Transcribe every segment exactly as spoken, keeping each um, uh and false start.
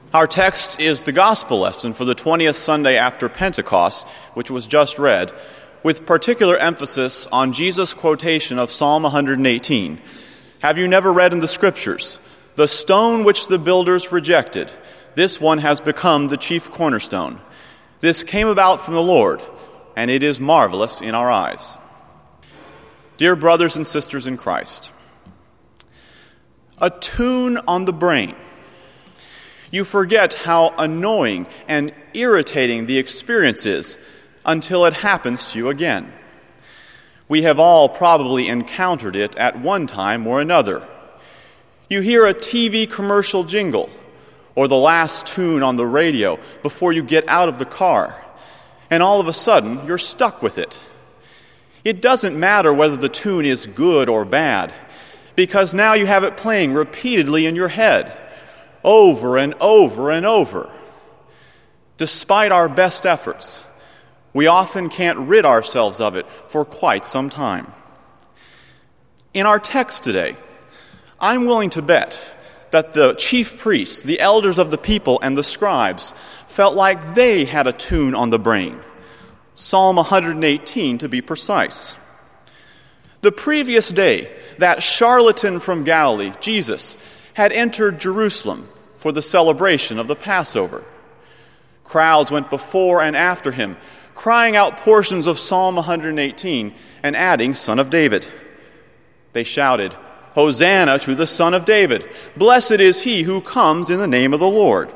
Our text is the gospel lesson for the twentieth Sunday after Pentecost, which was just read, with particular emphasis on Jesus' quotation of Psalm one eighteen. Have you never read in the Scriptures, "The stone which the builders rejected, this one has become the chief cornerstone. This came about from the Lord, and it is marvelous in our eyes." Dear brothers and sisters in Christ, a tune on the brain. You forget how annoying and irritating the experience is until it happens to you again. We have all probably encountered it at one time or another. You hear a T V commercial jingle or the last tune on the radio before you get out of the car, and all of a sudden you're stuck with it. It doesn't matter whether the tune is good or bad, because now you have it playing repeatedly in your head, over and over and over. Despite our best efforts, we often can't rid ourselves of it for quite some time. In our text today, I'm willing to bet that the chief priests, the elders of the people, and the scribes felt like they had a tune on the brain. Psalm one eighteen, to be precise. The previous day, that charlatan from Galilee, Jesus, had entered Jerusalem for the celebration of the Passover. Crowds went before and after him, crying out portions of Psalm one eighteen and adding, "Son of David." They shouted, "Hosanna to the Son of David! Blessed is he who comes in the name of the Lord."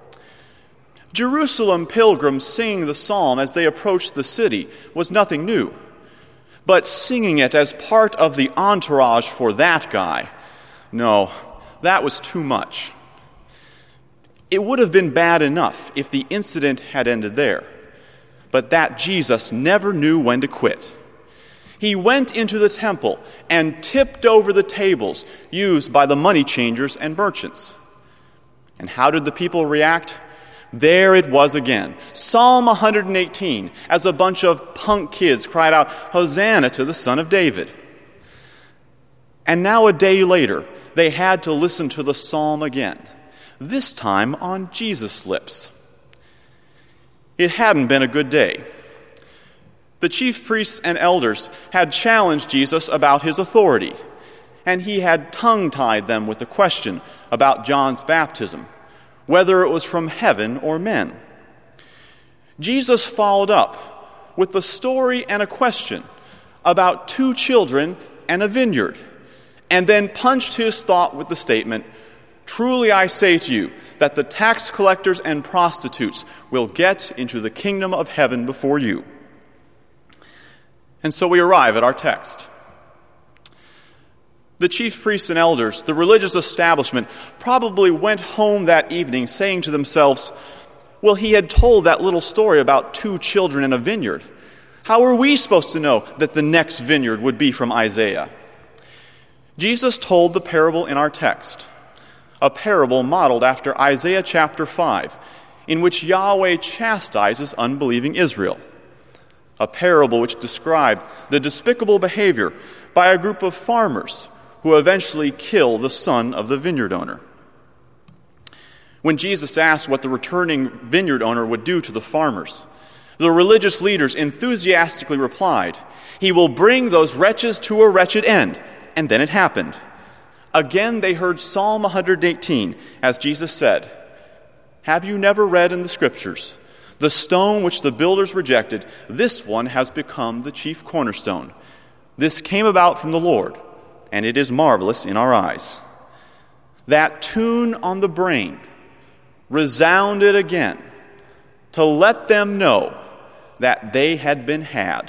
Jerusalem pilgrims singing the psalm as they approached the city was nothing new. But singing it as part of the entourage for that guy, no, that was too much. It would have been bad enough if the incident had ended there, but that Jesus never knew when to quit. He went into the temple and tipped over the tables used by the money changers and merchants. And how did the people react? There it was again, Psalm one eighteen, as a bunch of punk kids cried out, "Hosanna to the Son of David." And now a day later, they had to listen to the psalm again, this time on Jesus' lips. It hadn't been a good day. The chief priests and elders had challenged Jesus about his authority, and he had tongue-tied them with the question about John's baptism, whether it was from heaven or men. Jesus followed up with the story and a question about two children and a vineyard, and then punched his thought with the statement, "Truly I say to you that the tax collectors and prostitutes will get into the kingdom of heaven before you." And so we arrive at our text. The chief priests and elders, the religious establishment, probably went home that evening saying to themselves, "Well, he had told that little story about two children and a vineyard. How were we supposed to know that the next vineyard would be from Isaiah?" Jesus told the parable in our text, a parable modeled after Isaiah chapter five, in which Yahweh chastises unbelieving Israel. A parable which described the despicable behavior by a group of farmers who eventually kill the son of the vineyard owner. When Jesus asked what the returning vineyard owner would do to the farmers, the religious leaders enthusiastically replied, "He will bring those wretches to a wretched end." And then it happened. Again they heard Psalm one eighteen, as Jesus said, "Have you never read in the Scriptures, the stone which the builders rejected, this one has become the chief cornerstone. This came about from the Lord, and it is marvelous in our eyes." That tune on the brain resounded again to let them know that they had been had.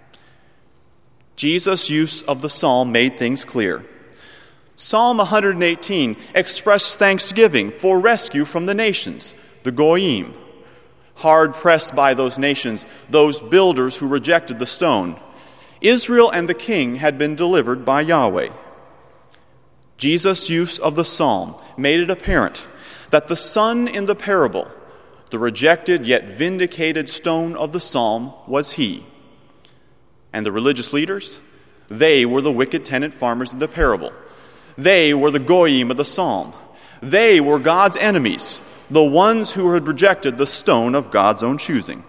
Jesus' use of the psalm made things clear. Psalm one eighteen expressed thanksgiving for rescue from the nations, the Goyim. Hard pressed by those nations, those builders who rejected the stone, Israel and the king had been delivered by Yahweh. Jesus' use of the psalm made it apparent that the son in the parable, the rejected yet vindicated stone of the psalm, was he. And the religious leaders, they were the wicked tenant farmers in the parable. They were the Goyim of the psalm. They were God's enemies the ones who had rejected the stone of God's own choosing.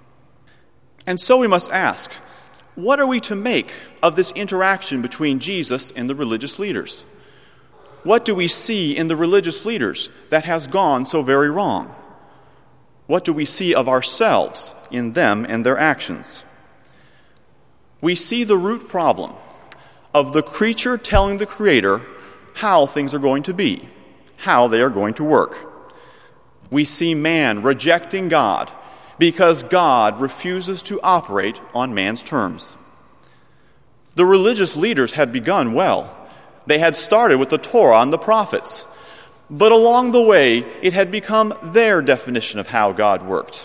And so we must ask, what are we to make of this interaction between Jesus and the religious leaders? What do we see in the religious leaders that has gone so very wrong? What do we see of ourselves in them and their actions? We see the root problem of the creature telling the Creator how things are going to be, how they are going to work. We see man rejecting God because God refuses to operate on man's terms. The religious leaders had begun well. They had started with the Torah and the prophets, but along the way it had become their definition of how God worked.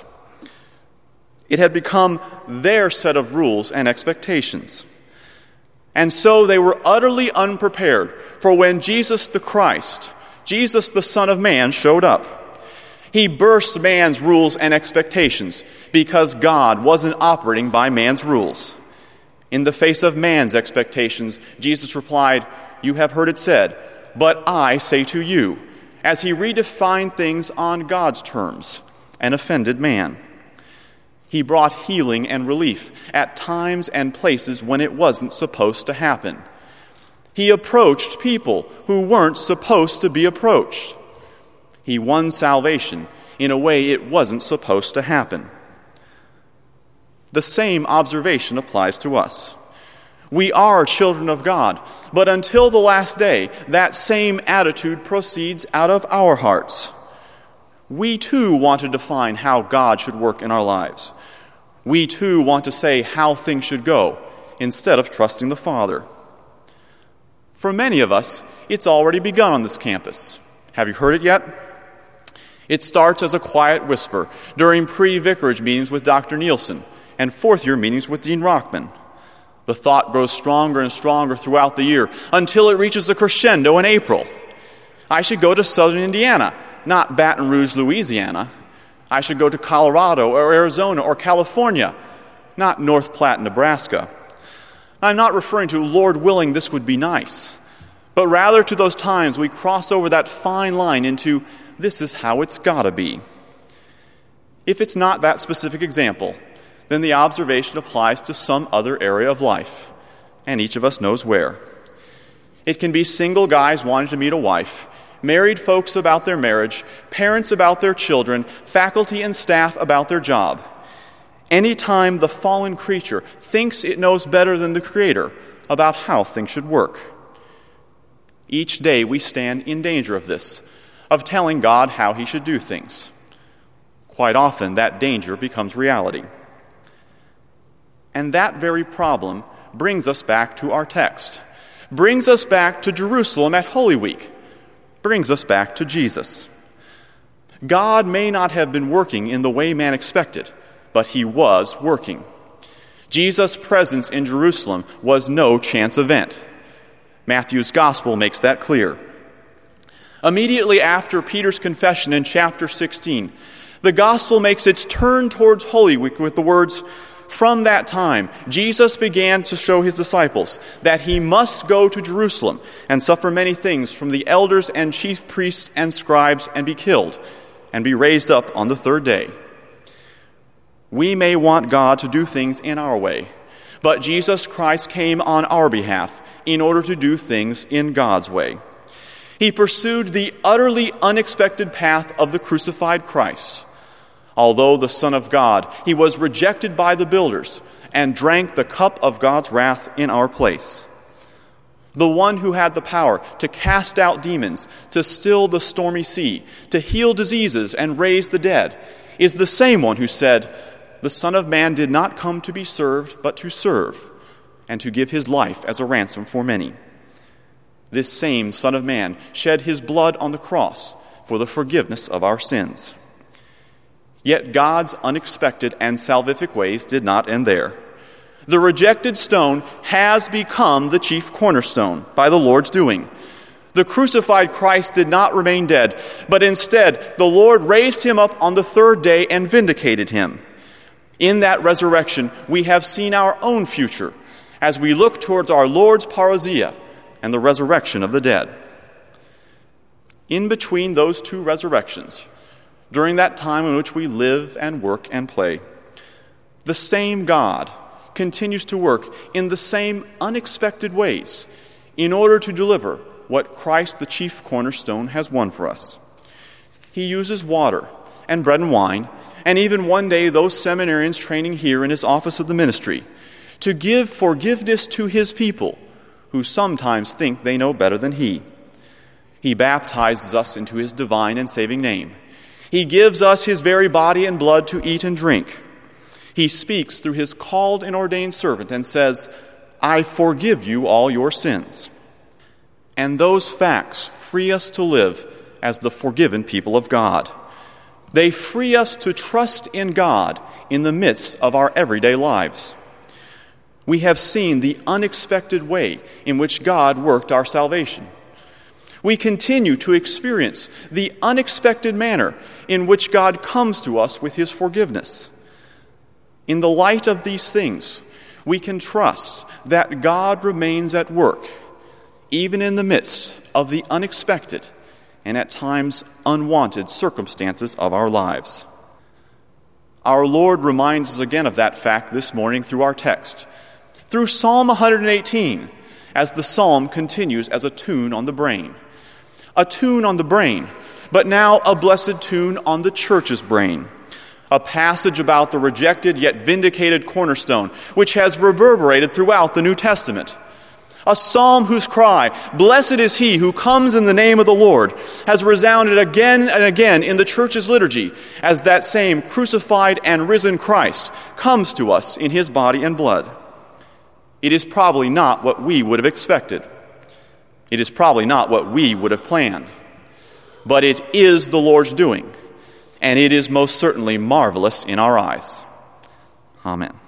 It had become their set of rules and expectations. And so they were utterly unprepared for when Jesus the Christ, Jesus the Son of Man, showed up. He burst man's rules and expectations because God wasn't operating by man's rules. In the face of man's expectations, Jesus replied, "You have heard it said, but I say to you," as he redefined things on God's terms and offended man. He brought healing and relief at times and places when it wasn't supposed to happen. He approached people who weren't supposed to be approached. He won salvation in a way it wasn't supposed to happen. The same observation applies to us. We are children of God, but until the last day, that same attitude proceeds out of our hearts. We too want to define how God should work in our lives. We too want to say how things should go instead of trusting the Father. For many of us, it's already begun on this campus. Have you heard it yet? It starts as a quiet whisper during pre-vicarage meetings with Doctor Nielsen and fourth-year meetings with Dean Rockman. The thought grows stronger and stronger throughout the year until it reaches a crescendo in April. I should go to southern Indiana, not Baton Rouge, Louisiana. I should go to Colorado or Arizona or California, not North Platte, Nebraska. I'm not referring to, Lord willing, this would be nice, but rather to those times we cross over that fine line into, this is how it's gotta be. If it's not that specific example, then the observation applies to some other area of life, and each of us knows where. It can be single guys wanting to meet a wife, married folks about their marriage, parents about their children, faculty and staff about their job. Anytime the fallen creature thinks it knows better than the Creator about how things should work. Each day we stand in danger of this, of telling God how He should do things. Quite often that danger becomes reality. And that very problem brings us back to our text, brings us back to Jerusalem at Holy Week, brings us back to Jesus. God may not have been working in the way man expected, but He was working. Jesus' presence in Jerusalem was no chance event. Matthew's gospel makes that clear. Immediately after Peter's confession in chapter sixteen, the gospel makes its turn towards Holy Week with the words, "From that time, Jesus began to show His disciples that He must go to Jerusalem and suffer many things from the elders and chief priests and scribes and be killed and be raised up on the third day." We may want God to do things in our way, but Jesus Christ came on our behalf in order to do things in God's way. He pursued the utterly unexpected path of the crucified Christ. Although the Son of God, He was rejected by the builders and drank the cup of God's wrath in our place. The one who had the power to cast out demons, to still the stormy sea, to heal diseases and raise the dead, is the same one who said, "The Son of Man did not come to be served, but to serve, and to give His life as a ransom for many." This same Son of Man shed His blood on the cross for the forgiveness of our sins. Yet God's unexpected and salvific ways did not end there. The rejected stone has become the chief cornerstone by the Lord's doing. The crucified Christ did not remain dead, but instead the Lord raised Him up on the third day and vindicated Him. In that resurrection, we have seen our own future as we look towards our Lord's parousia and the resurrection of the dead. In between those two resurrections, during that time in which we live and work and play. The same God continues to work in the same unexpected ways in order to deliver what Christ, the chief cornerstone, has won for us. He uses water and bread and wine, and even one day those seminarians training here in his office of the ministry, to give forgiveness to his people who sometimes think they know better than he. He baptizes us into his divine and saving name. He gives us his very body and blood to eat and drink. He speaks through his called and ordained servant and says, "I forgive you all your sins." And those facts free us to live as the forgiven people of God. They free us to trust in God in the midst of our everyday lives. We have seen the unexpected way in which God worked our salvation. We continue to experience the unexpected manner in which God comes to us with his forgiveness. In the light of these things, we can trust that God remains at work, even in the midst of the unexpected and at times unwanted circumstances of our lives. Our Lord reminds us again of that fact this morning through our text, through Psalm one eighteen, as the psalm continues as a tune on the brain. A tune on the brain, but now a blessed tune on the church's brain. A passage about the rejected yet vindicated cornerstone, which has reverberated throughout the New Testament. A psalm whose cry, "Blessed is he who comes in the name of the Lord," has resounded again and again in the church's liturgy as that same crucified and risen Christ comes to us in his body and blood. It is probably not what we would have expected. It is probably not what we would have planned. But it is the Lord's doing, and it is most certainly marvelous in our eyes. Amen.